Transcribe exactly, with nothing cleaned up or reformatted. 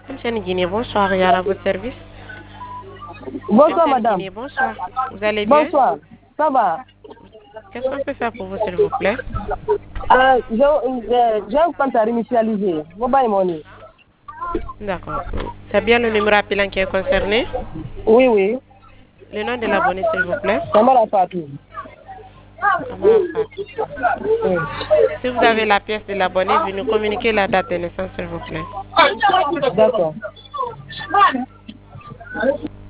Monsieur Nguiné, bonsoir, Yara, à votre service. Bonsoir, Monsieur madame. Nguiné, bonsoir. Vous allez bien? Bonsoir. Ça va? Qu'est-ce qu'on peut faire pour vous, s'il vous plaît? Euh, j'ai euh, j'ai un compte à réinitialiser. Mobile money. D'accord. C'est bien le numéro appelant qui est concerné? Oui, oui. Le nom de l'abonné, s'il vous plaît. Kamala Fatou. Amara Fatou. Oui. Si vous avez la pièce de l'abonné, vous nous communiquez la date de naissance, s'il vous plaît. D'accord.